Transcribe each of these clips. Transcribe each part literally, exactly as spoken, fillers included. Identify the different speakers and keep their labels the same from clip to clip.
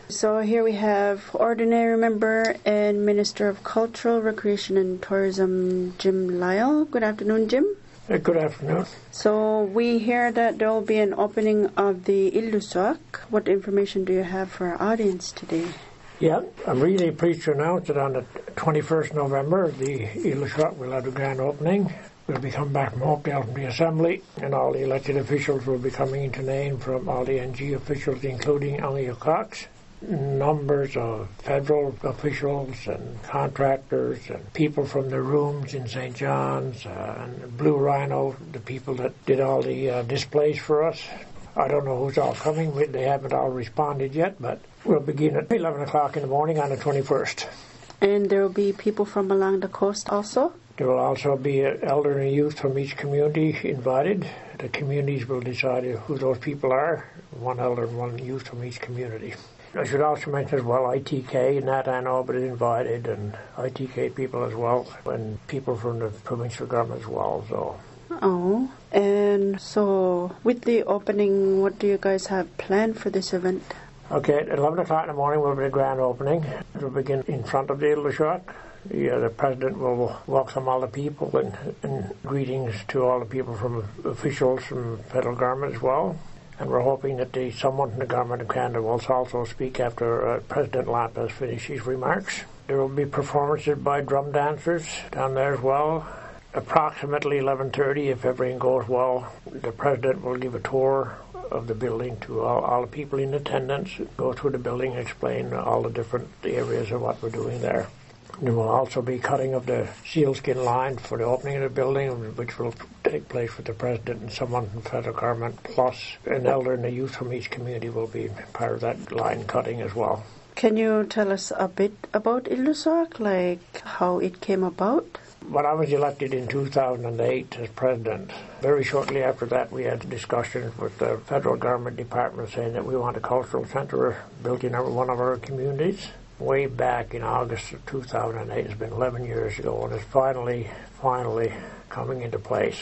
Speaker 1: So here we have Ordinary Member and Minister of Cultural, Recreation and Tourism, Jim Lyle. Good afternoon, Jim.
Speaker 2: Uh, good afternoon.
Speaker 1: So we hear that there will be an opening of the Illusoc. What information do you have for our audience today?
Speaker 2: Yeah, I'm really pleased to announce that on the twenty-first of November, the Illusoc will have a grand opening. We'll be coming back from Oakdale from the Assembly, and all the elected officials will be coming into Nain from all the N G officials, including Anya Cox. Numbers of federal officials and contractors and people from the rooms in Saint John's uh, and Blue Rhino, the people that did all the uh, displays for us. I don't know who's all coming. They haven't all responded yet, but we'll begin at eleven o'clock in the morning on the twenty-first.
Speaker 1: And there will be people from along the coast also?
Speaker 2: There will also be elder and youth from each community invited. The communities will decide who those people are, one elder and one youth from each community. I should also mention as well I T K, Nat Ann Albert is invited, and I T K people as well, and people from the provincial government as well. So.
Speaker 1: Oh, and so with the opening, what do you guys have planned for this event?
Speaker 2: Okay, at eleven o'clock in the morning will be the grand opening. It will begin in front of the Illusoc. The, uh, the President will welcome all the people and, and greetings to all the people from officials from federal government as well. And we're hoping that the, someone from the government of Canada will also speak after uh, President Lamp has finished his remarks. There will be performances by drum dancers down there as well. Approximately eleven thirty, if everything goes well, the President will give a tour of the building to all, all the people in attendance, go through the building and explain all the different areas of what we're doing there. There will also be cutting of the sealskin line for the opening of the building, which will take place with the President and someone from the federal government, plus an elder and a youth from each community will be part of that line cutting as well.
Speaker 1: Can you tell us a bit about Illusoc, like how it came about?
Speaker 2: When I was elected in two thousand eight as President, very shortly after that we had discussions with the federal government department saying that we want a cultural centre built in one of our communities. Way back in August of two thousand eight, it's been eleven years ago, and it's finally, finally coming into place.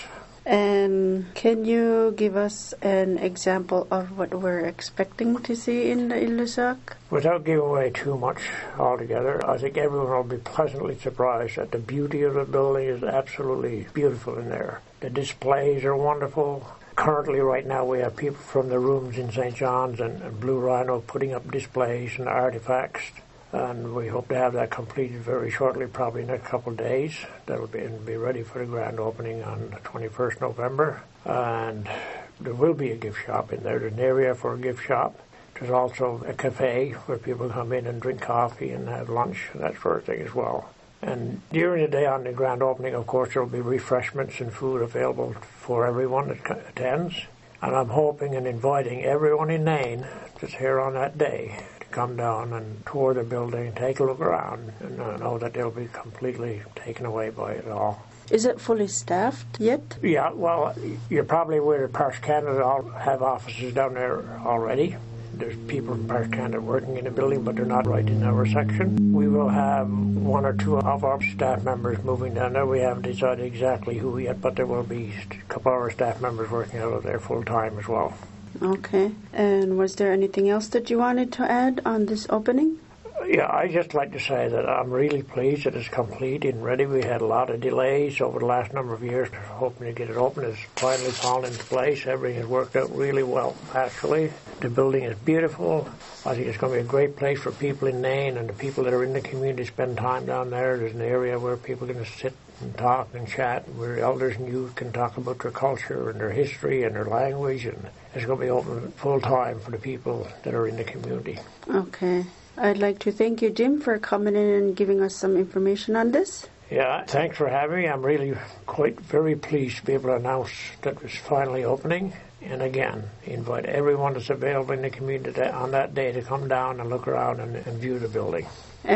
Speaker 1: And can you give us an example of what we're expecting to see in the Illusoc?
Speaker 2: Without giving away too much altogether, I think everyone will be pleasantly surprised that the beauty of the building is absolutely beautiful in there. The displays are wonderful. Currently, right now, we have people from the rooms in Saint John's and, and Blue Rhino putting up displays and artifacts. And we hope to have that completed very shortly, probably in a couple of days. That'll be, be ready for the grand opening on the twenty-first of November. And there will be a gift shop in there. There's an area for a gift shop. There's also a cafe where people come in and drink coffee and have lunch and that sort of thing as well. And during the day on the grand opening, of course, there will be refreshments and food available for everyone that attends. And I'm hoping and inviting everyone in Nain that's here on that day come down and tour the building, take a look around, and uh, know that they'll be completely taken away by it all.
Speaker 1: Is it fully staffed yet?
Speaker 2: Yeah, well, you're probably aware that Parks Canada all have offices down there already. There's people from Parks Canada working in the building, but they're not right in our section. We will have one or two of our staff members moving down there. We haven't decided exactly who yet, but there will be a couple of our staff members working out of there full-time as well.
Speaker 1: Okay. And was there anything else that you wanted to add on this opening?
Speaker 2: Yeah, I'd just like to say that I'm really pleased that it's complete and ready. We had a lot of delays over the last number of years hoping to get it open. It's finally fallen into place. Everything has worked out really well, actually. The building is beautiful. I think it's going to be a great place for people in Nain and the people that are in the community spend time down there. There's an area where people are going to sit and talk and chat, where elders and youth can talk about their culture and their history and their language, and it's going to be open full time for the people that are in the community.
Speaker 1: Okay. I'd like to thank you, Jim, for coming in and giving us some information on this.
Speaker 2: Yeah, thanks for having me. I'm really quite very pleased to be able to announce that it's finally opening. And again, invite everyone that's available in the community on that day to come down and look around and, and view the building.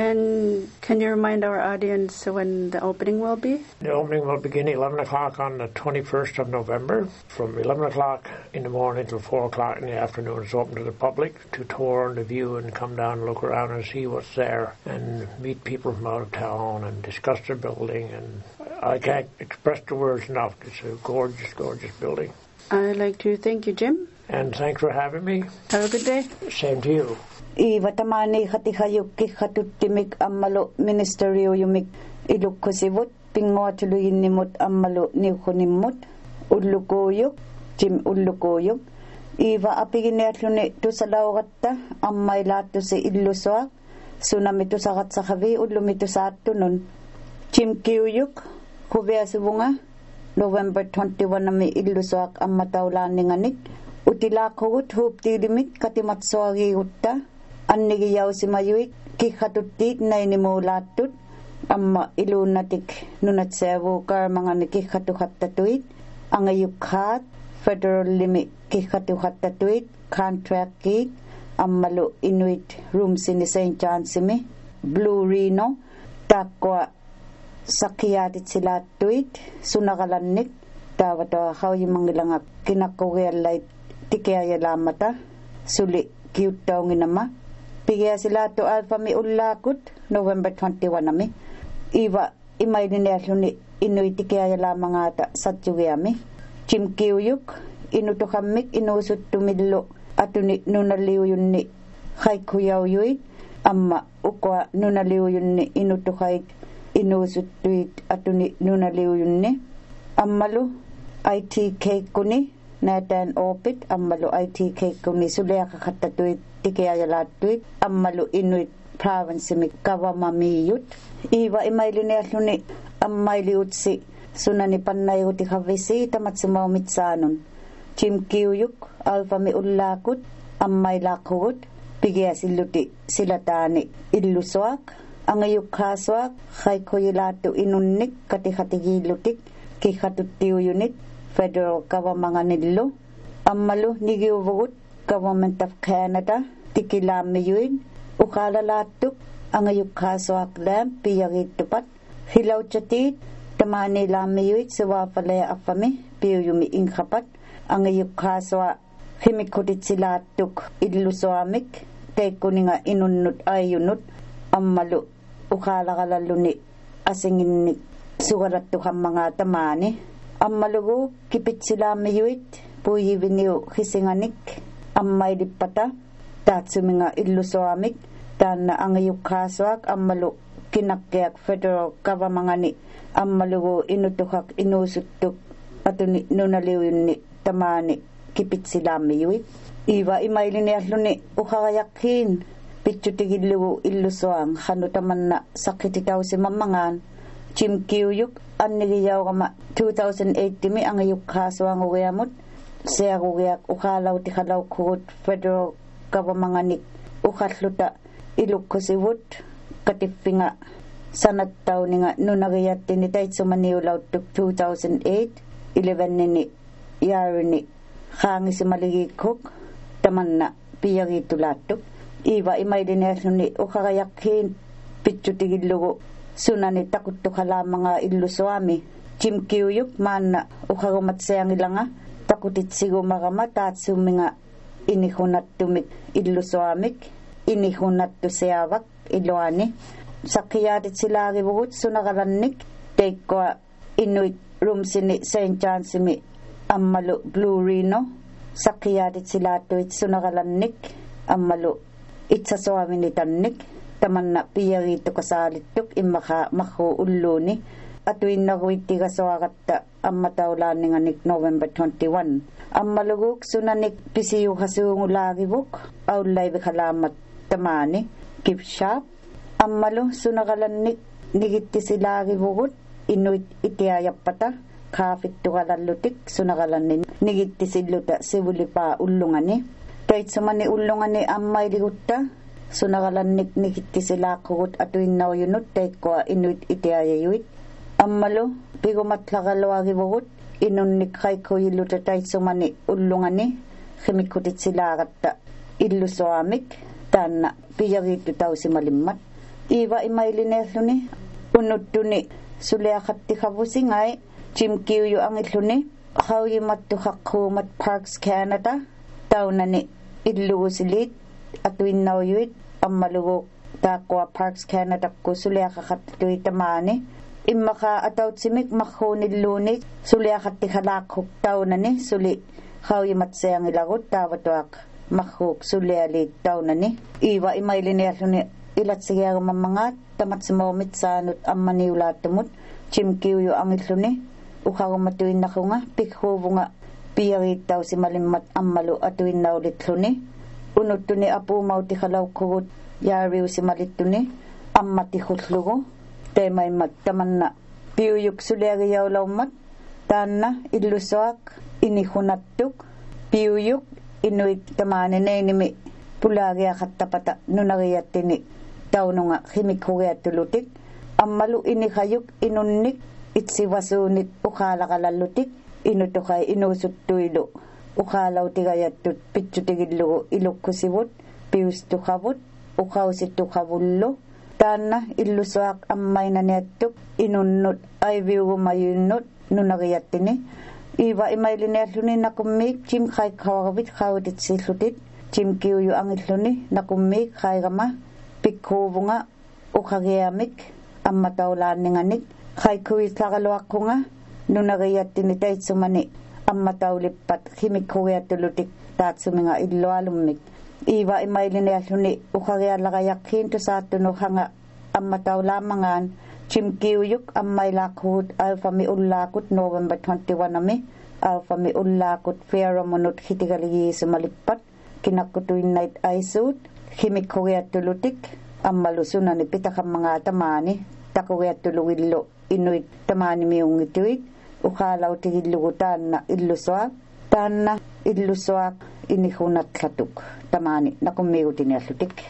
Speaker 1: And can you remind our audience when the opening will be?
Speaker 2: The opening will begin at eleven o'clock on the twenty-first of November. From eleven o'clock in the morning till four o'clock in the afternoon, it's open to the public to tour and to view and come down and look around and see what's there and meet people from out of town and discuss the building. And I can't express the words enough. It's a gorgeous, gorgeous building.
Speaker 1: I'd like to thank you, Jim.
Speaker 2: And thanks for having me.
Speaker 1: Have a good day.
Speaker 2: Same to you.
Speaker 3: Iwatamani hatihayuk kihatuttimik ammalo ministerio yumik ilukkosivut pingoatuluyinnimut ammalo niukhunimmut ullukoyuk tim ullukoyuk iwa apiginealluni tusalaugatta ammailaattusi illusuaq sunami tusaqatsaqavi ullumi tusaattunun tim kiuyuk huviasuvunga November twenty-first ami illusuaq ammataulaaninganik utilaaqqugut huuptiilimik katimatsuagiigutta annigiyausimayuik kihhatuttiit nainimulaattut amma iluunnatik nunatseavuukar mangani kihhatuhattatuit angayukhaat federal limit kihhatuhattatuit contractkiit ammalu Inuit roomsini Saint Johnsimi Blue Rhino taqqua sakiyaatit silaattuit sunaqalannik taavatoa hauyimangilanga kinakkugiallait tikeayalaamata suli kiuttaunginama pigiasilaattu alfami ullaakut November twenty-first ami iwa imailinealluni inuitikeayalaamangata satsugiami chimkiuyuk inutuhammik inuusuttumillu atuni nunaliuyunni haikkuyauyuit amma ukwa nunaliuyunni inutuhait inuusuttuit atuni nunaliuyunni ammalu I T K kuni Nathan Opit ammalu I T K kuni suleaqaqattatuit tikeayalaattuit ammalu Inuit province mi kavamamiyut iwa imailinealluni ammailiutsi sunani pannayuti havisi tamatsumaumitsaanon chimkiuyuk alfami ullaakut ammailaaqqugut pigiasilluti silataani illusuaq angayukhaasuaq haikkuyilaattu inunnik katihatigiillutik kihhatuttiuyunit federal governmentanillu ammalu nigiuvugut Government of Canada tikilaamiyuin uqaalalaattuk angayukhaasuaq laam piyagittupat hilauchatit tamanilaamiyuit suwaafale affami piyuyumi inqapat angayukhaasuaq himikkutitsilaattuk illusuamik teikkuninga inunnut ayunut ammalu uqaalaqalalluni asinginnik sugarattuhammanga tamaani ammalugu kipitsilaamiyuit puyiviniu hisinganik ammailippata taatsuminga illusuamik taanna angayukhaasuaq ammalu kinakkeak federal governmentani ammalugu inutuhak inuusuttuk atuni nunaliuyunni tamaani kipitsilaamiyuit iwa imailinialluni uqaqayaqqiin pitsutigillugu illusuang hanutamanna saqititausimammangaan chimkiuyuk annigiyauqama two thousand eight mi angayukhaasuangugiamut seagugiak uqaalautikhalauqqugut federal governmentanganik uqalluta ilukkusivut katiffinga sanattauninga nunagiyattini taitsumaniulauttuk two thousand eight eleven nini yaarini qaangisimaligikuk tamanna piyagitulaattuk iwa imailinealluni uqaqayaqqiin pitsutigillugu sunani takuttuqalaamanga illusuami chimkiuyuk maanna uqagumatseangilanga takutitsigumagama taatsuminga inihunattumik illusuamik inihunattuseavak iluani saqiyaatit sunaqalannik teikkua Inuit roomsini Saint Johnsimi ammalu Blue Rhino saqiyaatit silaattuit sunaqalannik ammalu itsasuaminitannik tamanna piyagittukasaalittuk immaqa maqhu ulluuni atuinnaguittigasoaqatta ammataulaaninganik November twenty-first ammaluguk sunanik pisiyuhasuungulaagivuk aullaivikhalaamat tamaani kipshaap ammalu sunaqalannik nigittisilaagivukut Inuit itiayappata kaafittuqalallutik sunaqalanni nigittisilluta sivulipaa ullungani taitsumani ullungani ammailигутта sunaqalannik nigittisilaaqqugut atuinnauyunut taikkua Inuit itiayayuit ammalu pigumatlaqaluagivugut inunnik qaikkuilluta taitsumani ullungani khimikkutitsilaaqatta illusuamik taanna piyagittu iwa imailineelluni unuttuni suleaqattikhavusingai chimkiuyu angilluni hauyimattu haqquumat Parks Canada taunani illugusilit atuinnauyuit ammalugu taqwa Parks Canada ku suleaqaqattituitamaani immaqa atautsimik maqhuunilluuni suleaqattikhalaaqquk taunani suli hauimat seangilagut taavatuaq mahuk suliali taunani iwa imailinialluni ilatsigiagamanmangaat tamatsimawmit saanut ammaniulaatumut chimkiuyu angilluni uqagumatuinnaqunga pikhuuvunga piyagiittausimalimmat ammalu atuinnaulitlluni unuttuni apuumautikhalauqqugut yaariusimalittuni ammatihullugu teemaimmat tamanna piuyuk suliagiyaulaummat taanna illusoaq inihunattuk piuyuk inuit tamaaneneinimi pulaagiaqattapata nunagiyattini taununga himikhugiattulutik ammalu inihayuk inunnik itsiwasuunit uqaalaqalallutik inutuqai inuusuttuilu uqaalautigayatut pitsutigillugu ilukkusivut piustuqavut uqausittuqavullu taanna illusoaq ammainaniattuk inunnut aiviugumayunnut nunagiyattini iwa imailinialluni nakummik chim qaiqawagavit qawutitsillutit chimkiuyu angilluni nakummik qaigama pikhuuvunga uqagiamik ammataulaanninganik qaikuitlaqaluaqqunga nunagiyattini taitsumani ammataulipat himikhugiattulutik taatsuminga illualummik iwa imailinialluni uqagiallaqayaqqiin tusaattunuqanga ammataulaamangaan chimkiuyuk ammailaqqugut alfami ullaakut November twenty-one ami alfami ullaakut pheromonut hitigaligisumalippat kinakkutuinnait aisuut himikhugiattulutik ammalusunani pitaqammangaa tamaani taqugiattulugillu inuit tamaani miungituit uqaalautigillugu taanna illusoaq taanna illusoaq inihunatlatuk tamaani nakummigutiniallutik